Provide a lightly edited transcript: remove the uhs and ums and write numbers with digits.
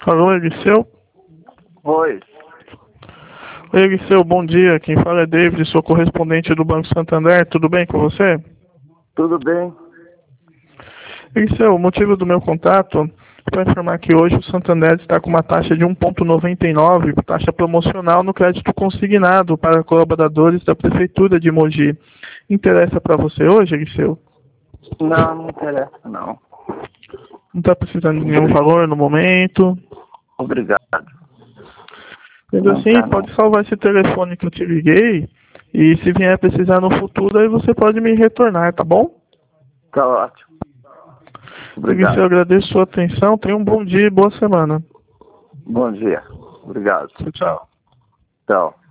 Alô, Eliseu? Oi. Oi, Eliseu, bom dia. Quem fala é David, sou correspondente do Banco Santander. Tudo bem com você? Tudo bem? Eliseu, o motivo do meu contato é para informar que hoje o Santander está com uma taxa de 1,99, taxa promocional no crédito consignado para colaboradores da Prefeitura de Mogi. Interessa para você hoje, Eliseu? Não, não interessa, não. Não está precisando de nenhum valor no momento? Obrigado. Sendo Não assim, tá, não. pode salvar esse telefone que eu te liguei e se vier precisar no futuro, aí você pode me retornar, tá bom? Tá ótimo. Eliseu, eu Obrigado. agradeço a sua atenção. Tenha um bom dia e boa semana. Bom dia. Obrigado. Tchau, tchau. Tchau.